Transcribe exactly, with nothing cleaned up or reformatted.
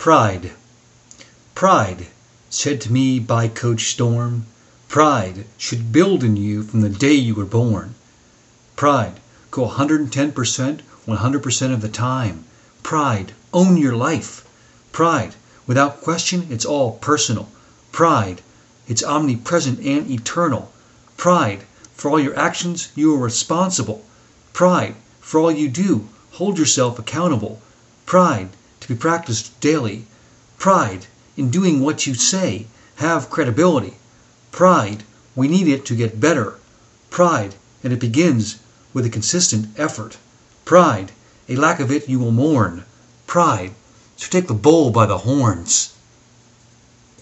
Pride. Pride, said to me by Coach Storm, pride should build in you from the day you were born. Pride, go one hundred ten percent one hundred percent of the time. Pride, own your life. Pride, without question, it's all personal. Pride, it's omnipresent and eternal. Pride, for all your actions, you are responsible. Pride, for all you do, hold yourself accountable. Pride, to be practiced daily. Pride, in doing what you say, have credibility. Pride, we need it to get better. Pride, and it begins with a consistent effort. Pride, a lack of it you will mourn. Pride, so take the bull by the horns.